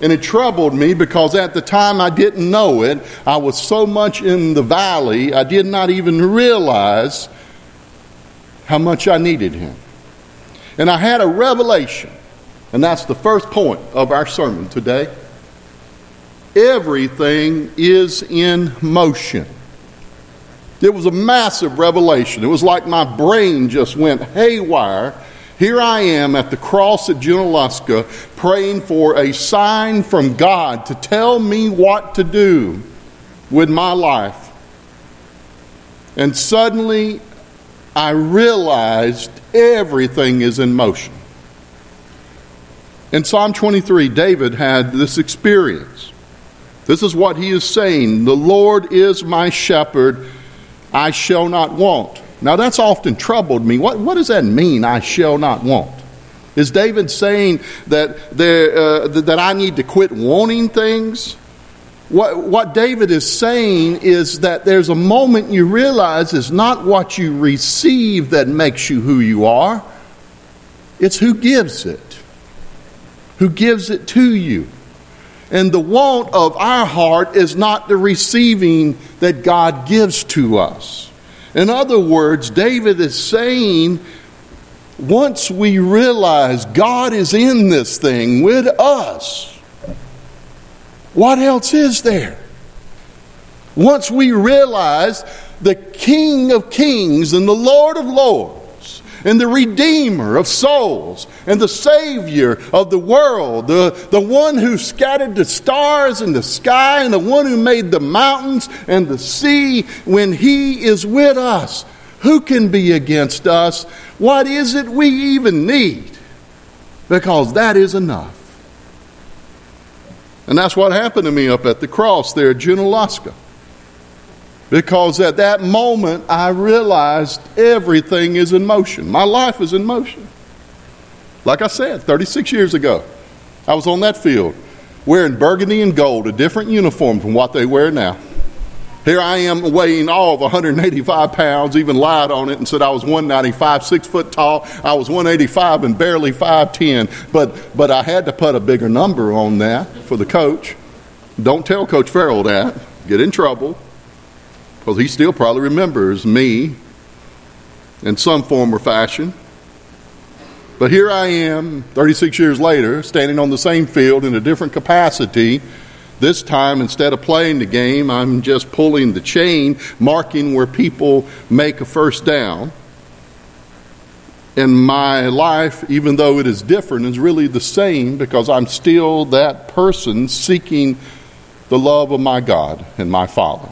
And it troubled me because at the time I didn't know it. I was so much in the valley, I did not even realize how much I needed him. And I had a revelation, and that's the first point of our sermon today. Everything is in motion. It was a massive revelation. It was like my brain just went haywire. Here I am at the cross at Junaluska praying for a sign from God to tell me what to do with my life. And suddenly I realized everything is in motion. In Psalm 23, David had this experience. This is what he is saying. The Lord is my shepherd, I shall not want. Now that's often troubled me. What does that mean, I shall not want? Is David saying that I need to quit wanting things? What David is saying is that there's a moment you realize it's not what you receive that makes you who you are. It's who gives it. Who gives it to you. And the want of our heart is not the receiving that God gives to us. In other words, David is saying, once we realize God is in this thing with us, what else is there? Once we realize the King of Kings and the Lord of Lords and the Redeemer of souls and the Savior of the world, the one who scattered the stars in the sky and the one who made the mountains and the sea, when he is with us, who can be against us? What is it we even need? Because that is enough. And that's what happened to me up at the cross there at Junaluska. Because at that moment, I realized everything is in motion. My life is in motion. Like I said, 36 years ago, I was on that field wearing burgundy and gold, a different uniform from what they wear now. Here I am weighing all of 185 pounds, even lied on it and said I was 195, 6 foot tall. I was 185 and barely 5'10", but I had to put a bigger number on that for the coach. Don't tell Coach Farrell that. Get in trouble. Because he still probably remembers me in some form or fashion. But here I am, 36 years later, standing on the same field in a different capacity. This time, instead of playing the game, I'm just pulling the chain, marking where people make a first down. And my life, even though it is different, is really the same because I'm still that person seeking the love of my God and my Father.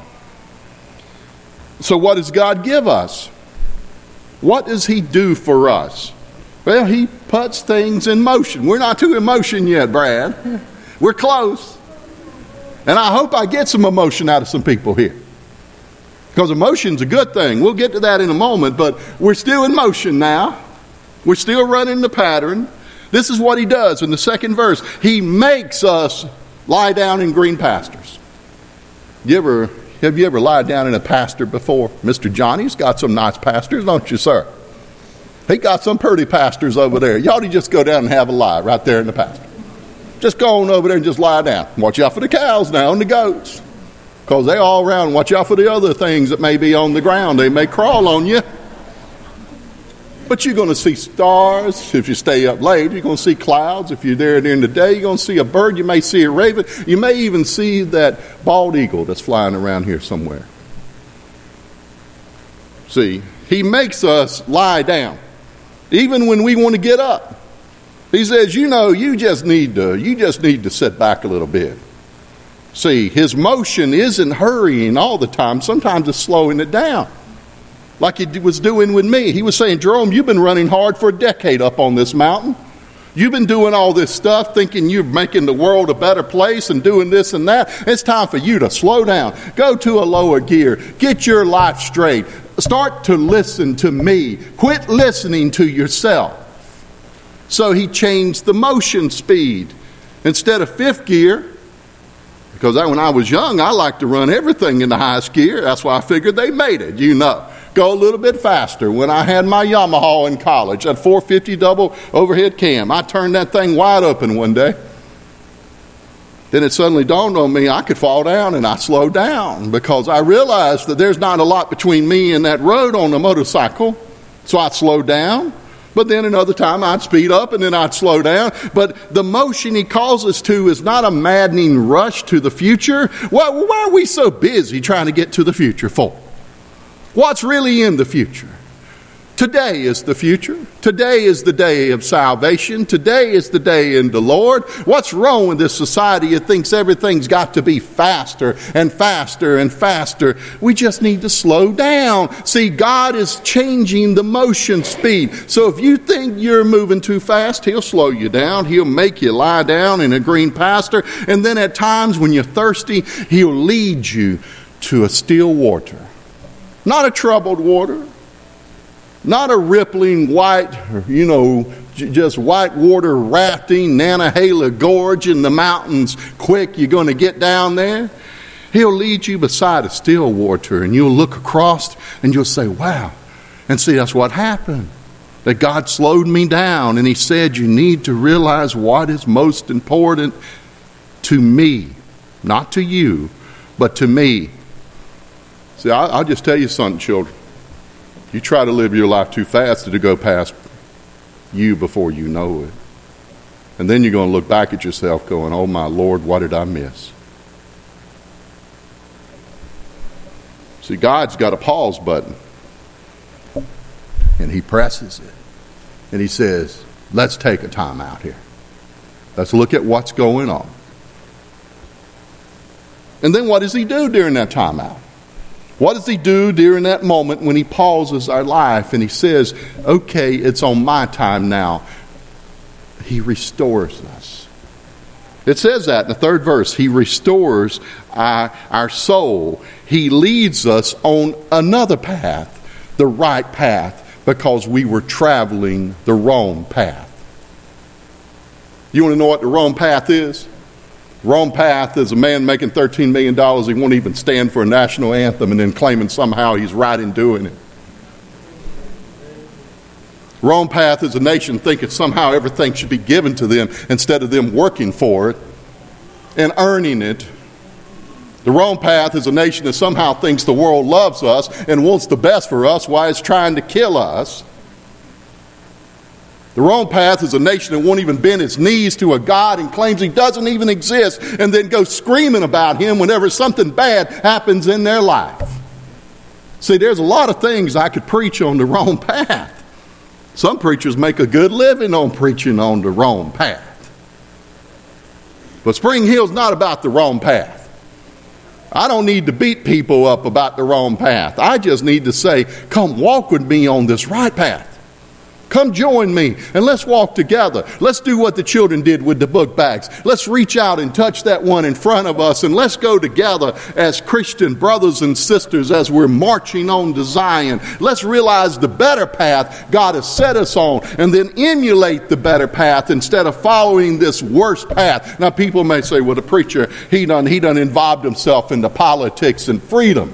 So what does God give us? What does he do for us? Well, he puts things in motion. We're not to emotion yet, Brad. We're close. And I hope I get some emotion out of some people here. Because emotion's a good thing. We'll get to that in a moment, but we're still in motion now. We're still running the pattern. This is what he does in the second verse. He makes us lie down in green pastures. Have you ever lied down in a pasture before? Mr. Johnny's got some nice pastures, don't you, sir? He got some pretty pastures over there. You ought to just go down and have a lie right there in the pasture. Just go on over there and just lie down. Watch out for the cows now and the goats. Because they're all around. Watch out for the other things that may be on the ground. They may crawl on you. But you're going to see stars if you stay up late. You're going to see clouds if you're there during the day. You're going to see a bird. You may see a raven. You may even see that bald eagle that's flying around here somewhere. See, he makes us lie down. Even when we want to get up. He says, you just need to sit back a little bit. See, his motion isn't hurrying all the time. Sometimes it's slowing it down. Like he was doing with me. He was saying, Jerome, you've been running hard for a decade up on this mountain. You've been doing all this stuff thinking you're making the world a better place and doing this and that. It's time for you to slow down. Go to a lower gear. Get your life straight. Start to listen to me. Quit listening to yourself. So he changed the motion speed. Instead of fifth gear, because when I was young, I liked to run everything in the highest gear. That's why I figured they made it, Go a little bit faster. When I had my Yamaha in college, that 450 double overhead cam, I turned that thing wide open one day. Then it suddenly dawned on me I could fall down, and I slowed down because I realized that there's not a lot between me and that road on a motorcycle. So I slowed down, but then another time I'd speed up and then I'd slow down. But the motion he calls us to is not a maddening rush to the future. Why are we so busy trying to get to the future for? What's really in the future? Today is the future. Today is the day of salvation. Today is the day in the Lord. What's wrong with this society? It thinks everything's got to be faster and faster and faster. We just need to slow down. See, God is changing the motion speed. So if you think you're moving too fast, He'll slow you down. He'll make you lie down in a green pasture. And then at times when you're thirsty, He'll lead you to a still water. Not a troubled water. Not a rippling white, just white water rafting, Nantahala Gorge in the mountains. Quick, you're going to get down there. He'll lead you beside a still water, and you'll look across and you'll say, wow. And see, that's what happened. That God slowed me down, and He said, you need to realize what is most important to me. Not to you, but to me. See, I'll just tell you something, children. You try to live your life too fast, it'll go past you before you know it. And then you're going to look back at yourself going, oh my Lord, what did I miss? See, God's got a pause button. And He presses it. And He says, let's take a time out here. Let's look at what's going on. And then what does He do during that time out? What does He do during that moment when He pauses our life and He says, okay, it's on my time now? He restores us. It says that in the third verse. He restores our soul. He leads us on another path, the right path, because we were traveling the wrong path. You want to know what the wrong path is? Wrong path is a man making $13 million. He won't even stand for a national anthem and then claiming somehow he's right in doing it. Wrong path is a nation thinking somehow everything should be given to them instead of them working for it and earning it. The wrong path is a nation that somehow thinks the world loves us and wants the best for us while it's trying to kill us. The wrong path is a nation that won't even bend its knees to a God and claims He doesn't even exist and then goes screaming about Him whenever something bad happens in their life. See, there's a lot of things I could preach on the wrong path. Some preachers make a good living on preaching on the wrong path. But Spring Hill's not about the wrong path. I don't need to beat people up about the wrong path. I just need to say, come walk with me on this right path. Come join me and let's walk together. Let's do what the children did with the book bags. Let's reach out and touch that one in front of us, and let's go together as Christian brothers and sisters as we're marching on to Zion. Let's realize the better path God has set us on and then emulate the better path instead of following this worse path. Now people may say, well, the preacher, he done involved himself into politics and freedom.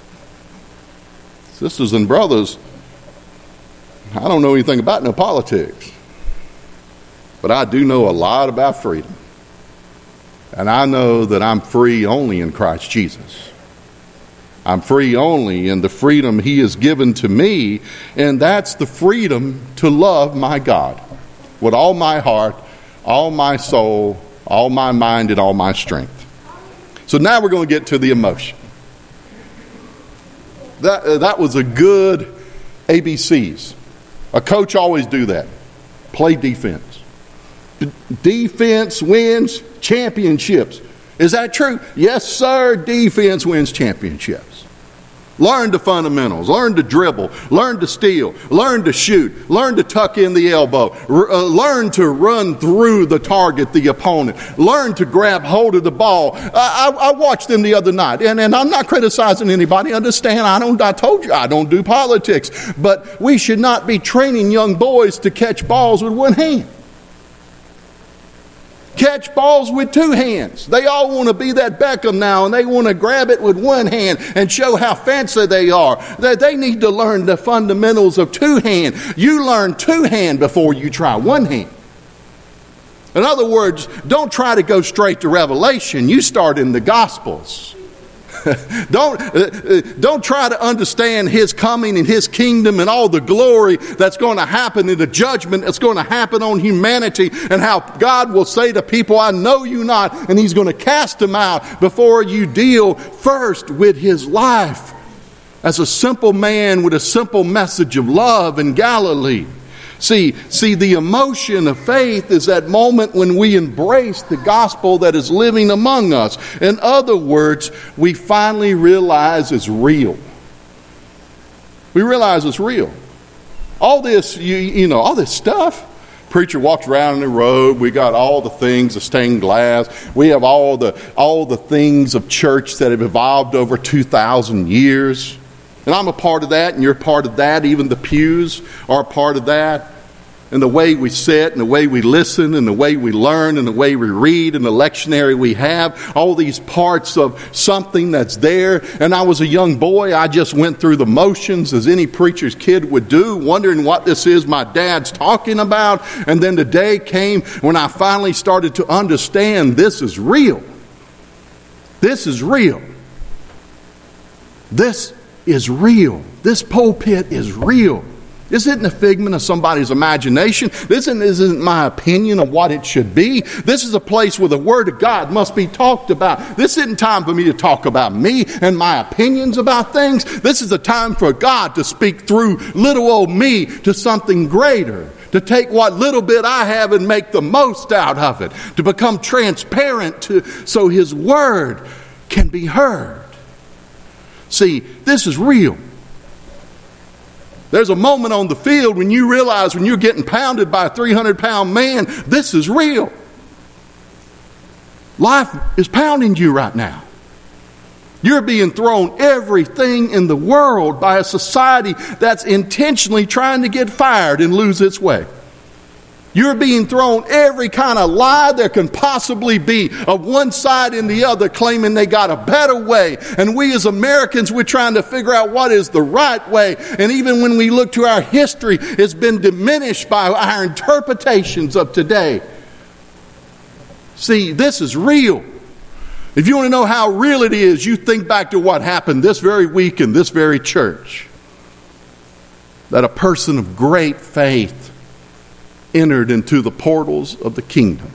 Sisters and brothers, I don't know anything about no politics, but I do know a lot about freedom. And I know that I'm free only in Christ Jesus. I'm free only in the freedom He has given to me, and that's the freedom to love my God with all my heart, all my soul, all my mind, and all my strength. So now we're going to get to the emotion. That was a good ABCs. A coach always do that. Play defense. Defense wins championships. Is that true? Yes, sir. Defense wins championships. Learn the fundamentals. Learn to dribble. Learn to steal. Learn to shoot. Learn to tuck in the elbow. Learn to run through the target, the opponent. Learn to grab hold of the ball. I watched them the other night, and I'm not criticizing anybody. Understand, I told you I don't do politics. But we should not be training young boys to catch balls with one hand. Catch balls with two hands. They all want to be that Beckham now, and they want to grab it with one hand and show how fancy they are. They need to learn the fundamentals of two hand. You learn two hand before you try one hand. In other words, don't try to go straight to Revelation. You start in the Gospels. Don't try to understand His coming and His kingdom and all the glory that's going to happen in the judgment that's going to happen on humanity, and how God will say to people, I know you not, and He's going to cast them out before you deal first with His life as a simple man with a simple message of love in Galilee. See, the emotion of faith is that moment when we embrace the gospel that is living among us. In other words, we finally realize it's real. We realize it's real. All this, all this stuff. Preacher walks around in the road. We got all the things of stained glass. We have all the things of church that have evolved over 2,000 years. And I'm a part of that, and you're a part of that. Even the pews are a part of that. And the way we sit, and the way we listen, and the way we learn, and the way we read, and the lectionary we have, all these parts of something that's there. And I was a young boy. I just went through the motions as any preacher's kid would do, wondering what this is my dad's talking about. And then the day came when I finally started to understand this is real. This is real. This is real. This pulpit is real. This isn't a figment of somebody's imagination. This isn't my opinion of what it should be. This is a place where the Word of God must be talked about. This isn't time for me to talk about me and my opinions about things. This is a time for God to speak through little old me to something greater. To take what little bit I have and make the most out of it. To become transparent so His Word can be heard. See, this is real. There's a moment on the field when you realize when you're getting pounded by a 300-pound man, this is real. Life is pounding you right now. You're being thrown everything in the world by a society that's intentionally trying to get fired and lose its way. You're being thrown every kind of lie there can possibly be of one side and the other, claiming they got a better way. And we as Americans, we're trying to figure out what is the right way. And even when we look to our history, it's been diminished by our interpretations of today. See, this is real. If you want to know how real it is, you think back to what happened this very week in this very church. That a person of great faith entered into the portals of the kingdom.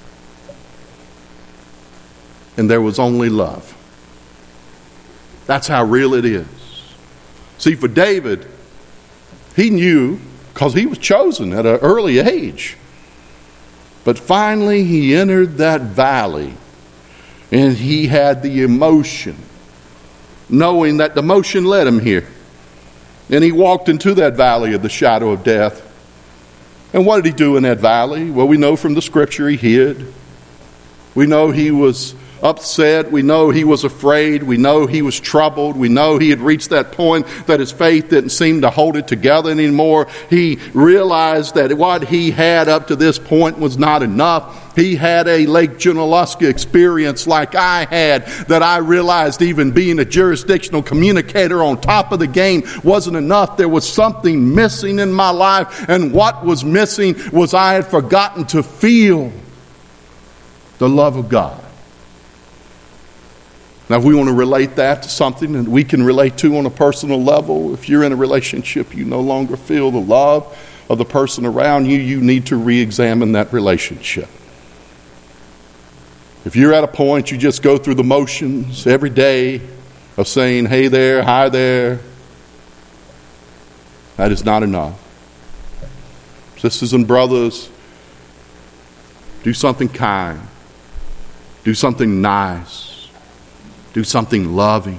And there was only love. That's how real it is. See, for David, he knew, because he was chosen at an early age. But finally he entered that valley, and he had the emotion, knowing that the emotion led him here. And he walked into that valley of the shadow of death. And what did he do in that valley? Well, we know from the scripture he hid. We know he was upset. We know he was afraid. We know he was troubled. We know he had reached that point that his faith didn't seem to hold it together anymore. He realized that what he had up to this point was not enough. He had a Lake Junaluska experience like I had, that I realized even being a jurisdictional communicator on top of the game wasn't enough. There was something missing in my life, and what was missing was I had forgotten to feel the love of God. Now, if we want to relate that to something that we can relate to on a personal level, if you're in a relationship, you no longer feel the love of the person around you, you need to re-examine that relationship. If you're at a point you just go through the motions every day of saying, hey there, hi there, that is not enough. Sisters and brothers, do something kind. Do something nice. Do something loving.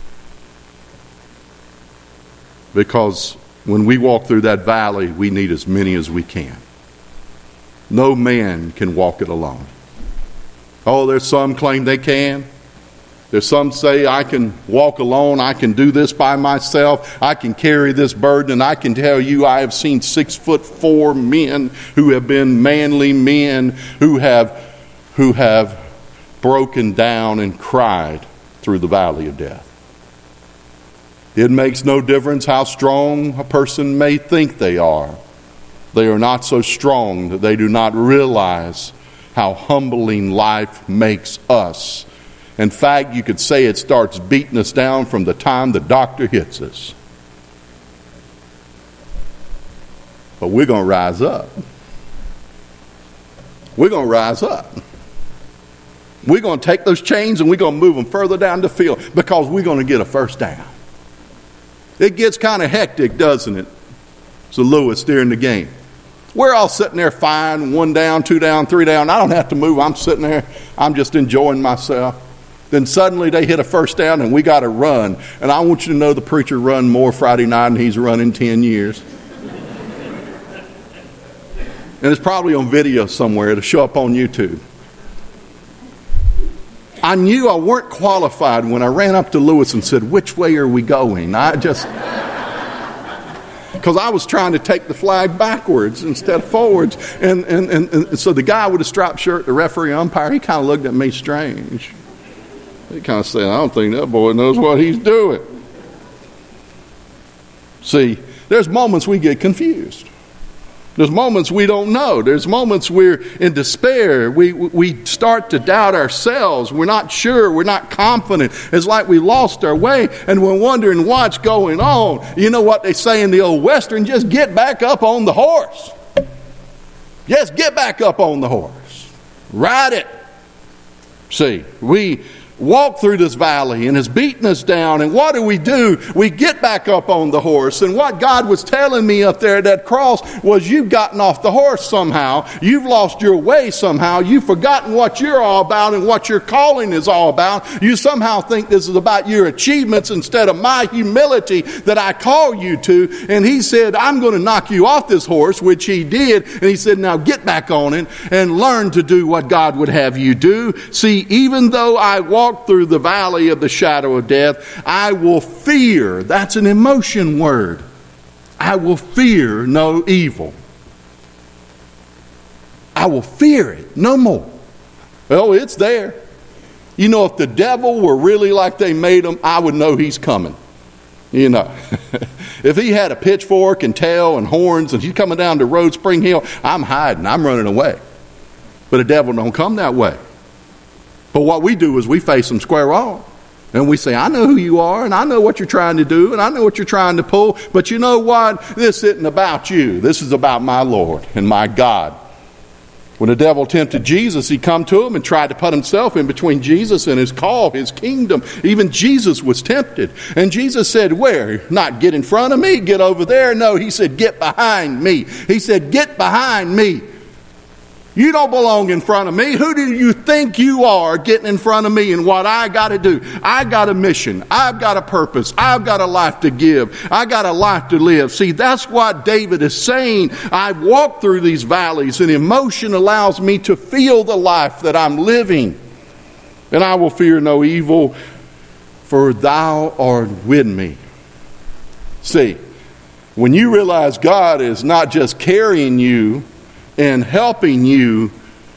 Because when we walk through that valley, we need as many as we can. No man can walk it alone. Oh, there's some claim they can. There's some say, I can walk alone. I can do this by myself. I can carry this burden. And I can tell you, I have seen 6'4" men who have been manly men who have broken down and cried through the valley of death. It makes no difference how strong a person may think they are. They are not so strong that they do not realize how humbling life makes us. In fact, you could say it starts beating us down from the time the doctor hits us. But we're going to rise up. We're going to rise up. We're going to take those chains and we're going to move them further down the field because we're going to get a first down. It gets kind of hectic, doesn't it? So Lewis during the game. We're all sitting there fine, 1 down, 2 down, 3 down. I don't have to move. I'm sitting there. I'm just enjoying myself. Then suddenly they hit a first down and we got to run. And I want you to know the preacher run more Friday night than he's run in 10 years. And it's probably on video somewhere. It'll show up on YouTube. I knew I weren't qualified when I ran up to Lewis and said, "Which way are we going?" Because I was trying to take the flag backwards instead of forwards. And so the guy with the striped shirt, the referee umpire, he kind of looked at me strange. He kind of said, "I don't think that boy knows what he's doing." See, there's moments we get confused. There's moments we don't know. There's moments we're in despair. We start to doubt ourselves. We're not sure. We're not confident. It's like we lost our way and we're wondering what's going on. You know what they say in the old Western? Just get back up on the horse. Just get back up on the horse. Ride it. See, we walk through this valley and it's beating us down, and what do? We get back up on the horse. And what God was telling me up there at that cross was, you've gotten off the horse somehow. You've lost your way somehow. You've forgotten what you're all about and what your calling is all about. You somehow think this is about your achievements instead of my humility that I call you to. And he said, I'm going to knock you off this horse, which he did. And he said, now get back on it and learn to do what God would have you do. See, even though I walk through the valley of the shadow of death, I will fear. That's an emotion word. I will fear no evil. I will fear it no more. Well, it's there. You know, if the devil were really like they made him, I would know he's coming. You know, if he had a pitchfork and tail and horns and he's coming down the road, Spring Hill, I'm hiding. I'm running away. But the devil don't come that way. But what we do is we face them square on. And we say, I know who you are, and I know what you're trying to do, and I know what you're trying to pull. But you know what? This isn't about you. This is about my Lord and my God. When the devil tempted Jesus, he come to him and tried to put himself in between Jesus and his call, his kingdom. Even Jesus was tempted. And Jesus said, where? Not get in front of me, get over there. No, he said, get behind me. He said, get behind me. You don't belong in front of me. Who do you think you are getting in front of me and what I got to do? I got a mission. I've got a purpose. I've got a life to give. I got a life to live. See, that's what David is saying. I've walked through these valleys, and emotion allows me to feel the life that I'm living. And I will fear no evil, for thou art with me. See, when you realize God is not just carrying you and helping you,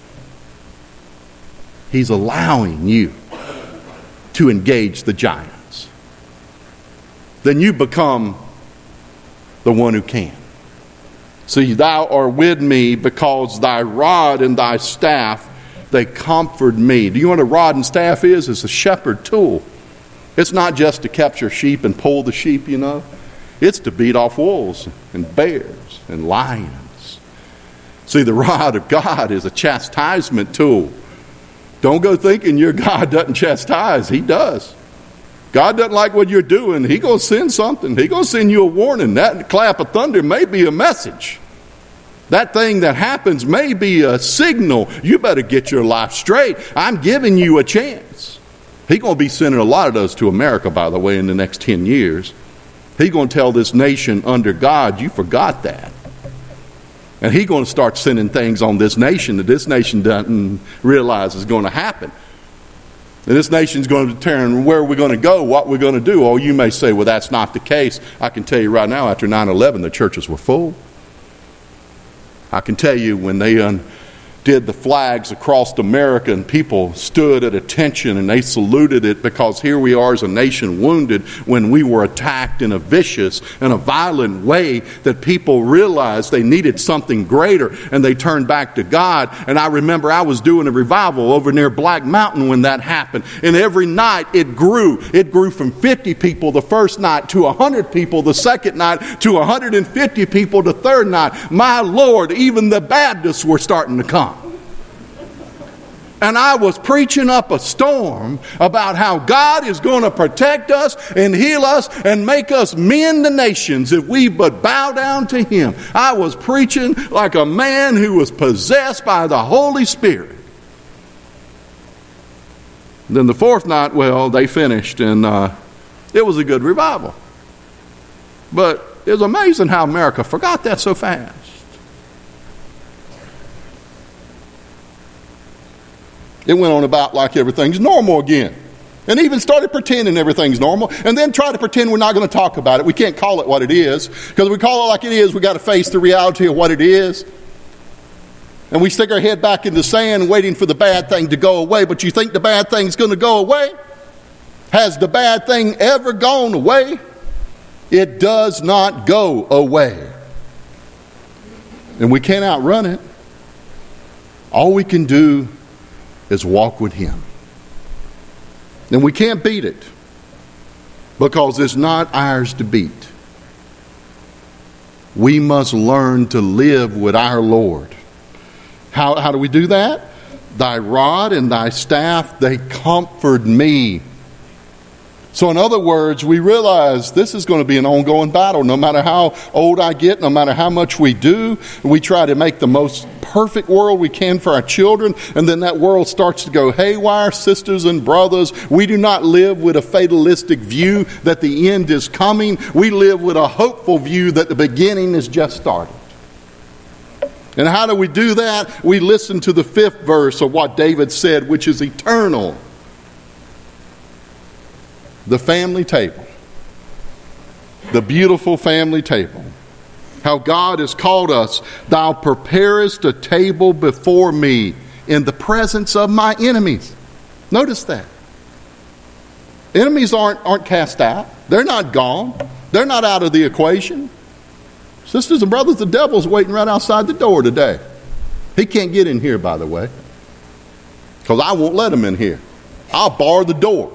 he's allowing you to engage the giants, then you become the one who can. See, thou art with me because thy rod and thy staff, they comfort me. Do you know what a rod and staff is? It's a shepherd tool. It's not just to capture sheep and pull the sheep, you know. It's to beat off wolves and bears and lions. See, the rod of God is a chastisement tool. Don't go thinking your God doesn't chastise. He does. God doesn't like what you're doing. He's going to send something. He's going to send you a warning. That clap of thunder may be a message. That thing that happens may be a signal. You better get your life straight. I'm giving you a chance. He's going to be sending a lot of those to America, by the way, in the next 10 years. He's going to tell this nation under God, you forgot that. And he's going to start sending things on this nation that this nation doesn't realize is going to happen. And this nation's going to determine where we're going to go, what we're going to do. Oh, you may say, well, that's not the case. I can tell you right now, after 9/11, the churches were full. I can tell you when they did the flags across America, and people stood at attention and they saluted it, because here we are as a nation wounded when we were attacked in a vicious and a violent way that people realized they needed something greater, and they turned back to God. And I remember I was doing a revival over near Black Mountain when that happened, and every night it grew. It grew from 50 people the first night to 100 people the second night to 150 people the third night. My Lord, even the Baptists were starting to come. And I was preaching up a storm about how God is going to protect us and heal us and make us mend the nations if we but bow down to Him. I was preaching like a man who was possessed by the Holy Spirit. Then the fourth night, well, they finished, and it was a good revival. But it was amazing how America forgot that so fast. It went on about like everything's normal again. And even started pretending everything's normal. And then try to pretend we're not going to talk about it. We can't call it what it is. Because if we call it like it is, we got to face the reality of what it is. And we stick our head back in the sand waiting for the bad thing to go away. But you think the bad thing's going to go away? Has the bad thing ever gone away? It does not go away. And we can't outrun it. All we can do is walk with Him. And we can't beat it, because it's not ours to beat. We must learn to live with our Lord. How do we do that? Thy rod and thy staff, they comfort me. So in other words, we realize this is going to be an ongoing battle. No matter how old I get, no matter how much we do, we try to make the most perfect world we can for our children, and then that world starts to go haywire. Sisters and brothers, we do not live with a fatalistic view that the end is coming. We live with a hopeful view that the beginning is just started. And how do we do that? We listen to the 5th verse of what David said, which is eternal. The family table. The beautiful family table. How God has called us. Thou preparest a table before me in the presence of my enemies. Notice that. Enemies aren't cast out. They're not gone. They're not out of the equation. Sisters and brothers, the devil's waiting right outside the door today. He can't get in here, by the way, because I won't let him in here. I'll bar the door.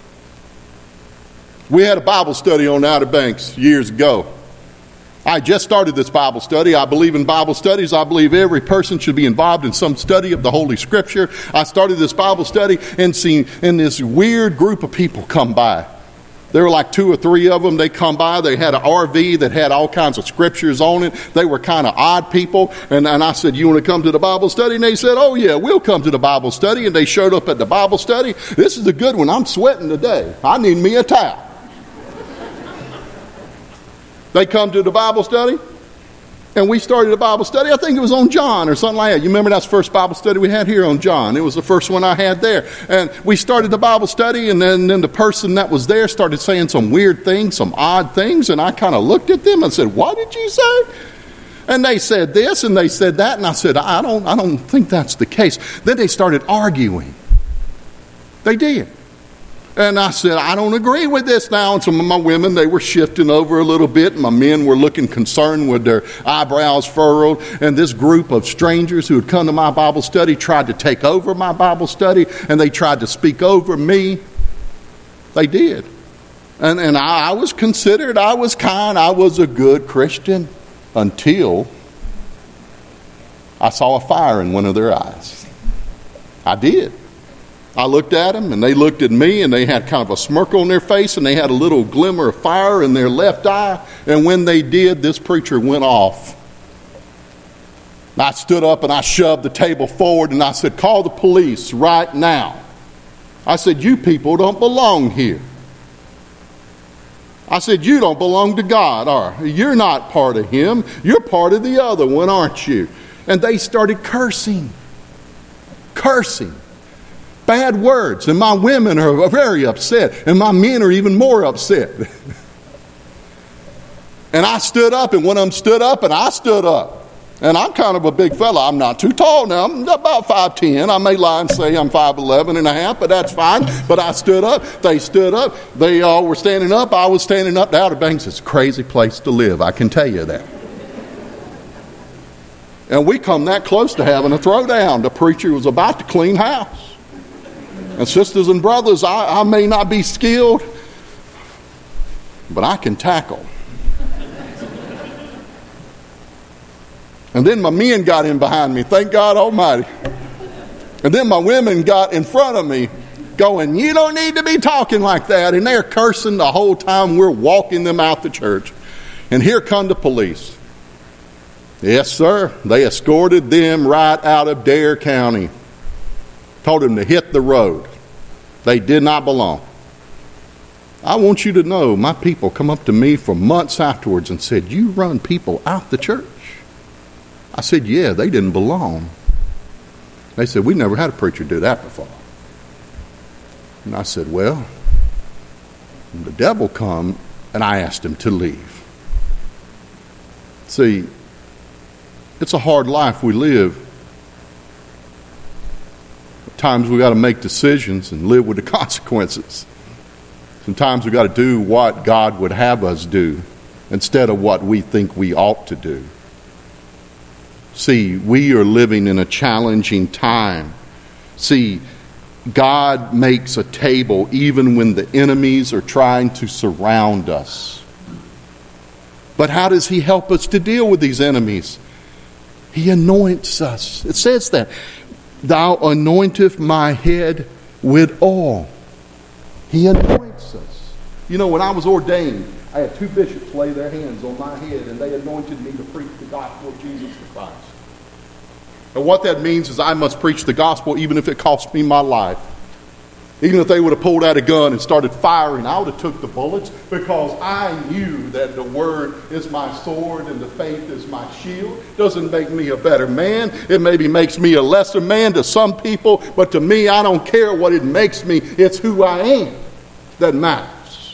We had a Bible study on Outer Banks years ago. I just started this Bible study. I believe in Bible studies. I believe every person should be involved in some study of the Holy Scripture. I started this Bible study and this weird group of people come by. There were like 2 or 3 of them. They come by. They had an RV that had all kinds of scriptures on it. They were kind of odd people. And I said, you want to come to the Bible study? And they said, oh yeah, we'll come to the Bible study. And they showed up at the Bible study. This is a good one. I'm sweating today. I need me a towel. They come to the Bible study, and we started a Bible study. I think it was on John or something like that. You remember that's the first Bible study we had here on John. It was the first one I had there. And we started the Bible study, and then the person that was there started saying some weird things, some odd things, and I kind of looked at them and said, what did you say? And they said this, and they said that, and I said, I don't think that's the case. Then they started arguing. They did. And I said, I don't agree with this now. And some of my women, they were shifting over a little bit. My men were looking concerned with their eyebrows furrowed. And this group of strangers who had come to my Bible study tried to take over my Bible study. And they tried to speak over me. They did. And I was considered, I was kind, I was a good Christian until I saw a fire in one of their eyes. I did. I looked at them, and they looked at me, and they had kind of a smirk on their face, and they had a little glimmer of fire in their left eye. And when they did, this preacher went off. I stood up, and I shoved the table forward, and I said, call the police right now. I said, you people don't belong here. I said, you don't belong to God, or you're not part of Him. You're part of the other one, aren't you? And they started cursing. Bad words. And my women are very upset. And my men are even more upset. And I stood up, and one of them stood up, and I stood up. And I'm kind of a big fella. I'm not too tall now. I'm about 5'10". I may lie and say I'm 5'11 and a half, but that's fine. But I stood up. They stood up. They all were standing up. I was standing up. The Outer Banks is a crazy place to live. I can tell you that. And we come that close to having a throwdown. The preacher was about to clean house. And sisters and brothers, I may not be skilled, but I can tackle. And then my men got in behind me, thank God Almighty. And then my women got in front of me going, you don't need to be talking like that. And they're cursing the whole time we're walking them out the church. And here come the police. Yes, sir. They escorted them right out of Dare County. Told them to hit the road. They did not belong. I want you to know, my people come up to me for months afterwards and said, you run people out the church? I said, yeah, they didn't belong. They said, we never had a preacher do that before. And I said, well, the devil come and I asked him to leave. See, it's a hard life we live. At times we got to make decisions and live with the consequences. Sometimes we got to do what God would have us do instead of what we think we ought to do. See, we are living in a challenging time. See, God makes a table even when the enemies are trying to surround us. But how does He help us to deal with these enemies? He anoints us. It says that, thou anointest my head with oil. He anoints us. You know, when I was ordained, I had 2 bishops lay their hands on my head and they anointed me to preach the gospel of Jesus the Christ. And what that means is I must preach the gospel even if it costs me my life. Even if they would have pulled out a gun and started firing, I would have took the bullets because I knew that the word is my sword and the faith is my shield. Doesn't make me a better man. It maybe makes me a lesser man to some people, but to me, I don't care what it makes me. It's who I am that matters.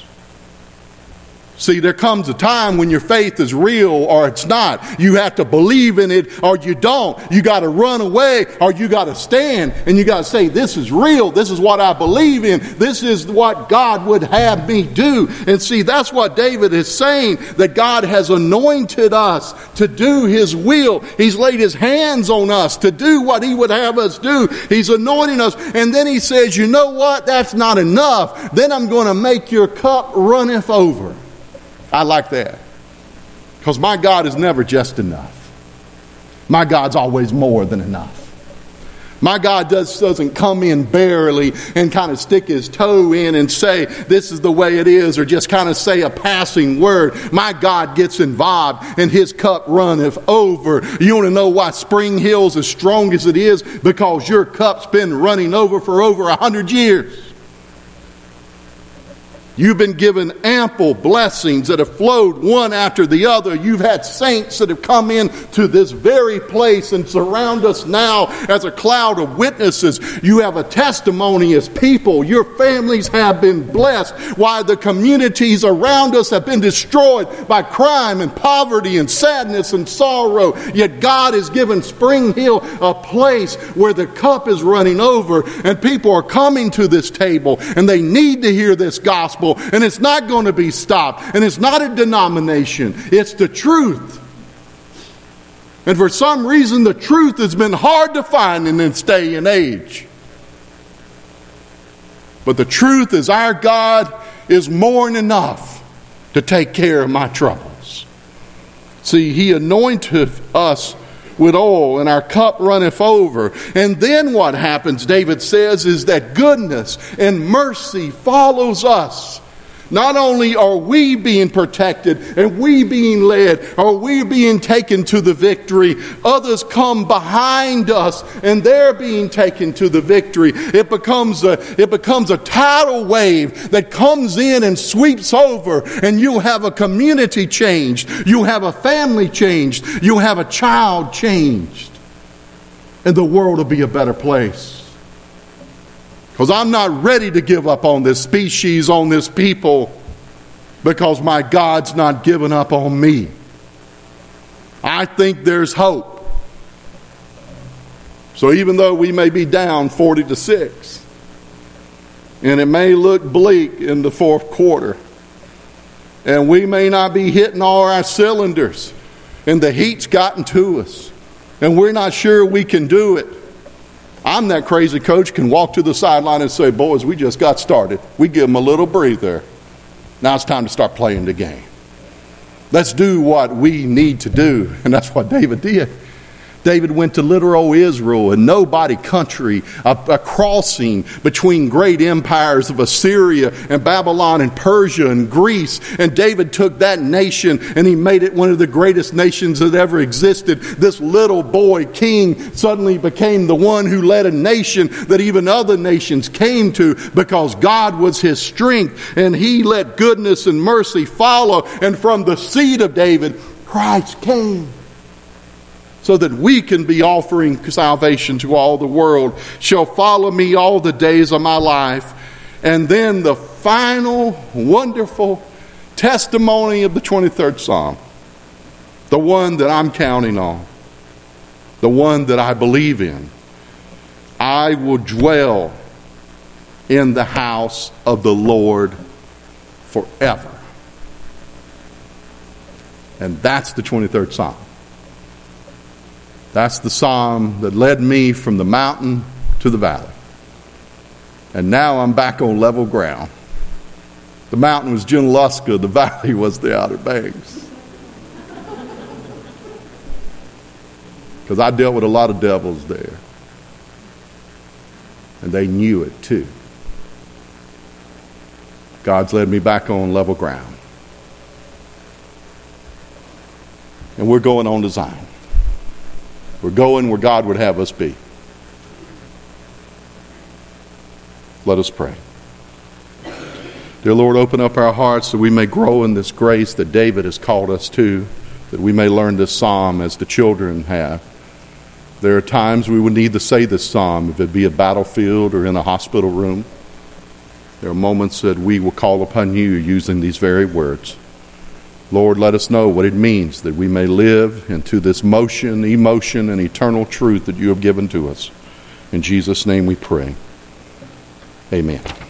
See, there comes a time when your faith is real or it's not. You have to believe in it or you don't. You got to run away or you got to stand and you got to say, this is real. This is what I believe in. This is what God would have me do. And see, that's what David is saying, that God has anointed us to do His will. He's laid His hands on us to do what He would have us do. He's anointing us. And then He says, you know what? That's not enough. Then I'm going to make your cup runneth over. I like that. Because my God is never just enough. My God's always more than enough. My God doesn't come in barely and kind of stick His toe in and say, this is the way it is, or just kind of say a passing word. My God gets involved and His cup runneth over. You want to know why Spring Hill's as strong as it is? Because your cup's been running over for over 100 years. You've been given ample blessings that have flowed one after the other. You've had saints that have come in to this very place and surround us now as a cloud of witnesses. You have a testimony as people. Your families have been blessed. While the communities around us have been destroyed by crime and poverty and sadness and sorrow. Yet God has given Spring Hill a place where the cup is running over and people are coming to this table and they need to hear this gospel. And it's not going to be stopped. And it's not a denomination. It's the truth. And for some reason, the truth has been hard to find in this day and age. But the truth is our God is more than enough to take care of my troubles. See, He anointed us with oil, and our cup runneth over. And then what happens, David says, is that goodness and mercy follows us. Not only are we being protected and we being led, are we being taken to the victory, others come behind us and they're being taken to the victory. It becomes a tidal wave that comes in and sweeps over, and you have a community changed. You have a family changed. You have a child changed. And the world will be a better place. Because I'm not ready to give up on this species, on this people, because my God's not given up on me. I think there's hope. So even though we may be down 40-6, and it may look bleak in the fourth quarter, and we may not be hitting all our cylinders, and the heat's gotten to us, and we're not sure we can do it, I'm that crazy coach can walk to the sideline and say, boys, we just got started. We give them a little breather. Now it's time to start playing the game. Let's do what we need to do. And that's what David did. David went to literal Israel, a nobody country, a crossing between great empires of Assyria and Babylon and Persia and Greece. And David took that nation and he made it one of the greatest nations that ever existed. This little boy king suddenly became the one who led a nation that even other nations came to, because God was his strength and he let goodness and mercy follow. And from the seed of David, Christ came, so that we can be offering salvation to all the world. Shall follow me all the days of my life. And then the final wonderful testimony of the 23rd Psalm, the one that I'm counting on, the one that I believe in. I will dwell in the house of the Lord forever. And that's the 23rd Psalm. That's the psalm that led me from the mountain to the valley. And now I'm back on level ground. The mountain was Junaluska, the valley was the Outer Banks. Because I dealt with a lot of devils there. And they knew it too. God's led me back on level ground. And we're going on to Zion. We're going where God would have us be. Let us pray. Dear Lord, open up our hearts so we may grow in this grace that David has called us to, that we may learn this psalm as the children have. There are times we would need to say this psalm, if it be a battlefield or in a hospital room. There are moments that we will call upon you using these very words. Lord, let us know what it means that we may live into this motion, emotion, and eternal truth that you have given to us. In Jesus' name we pray. Amen.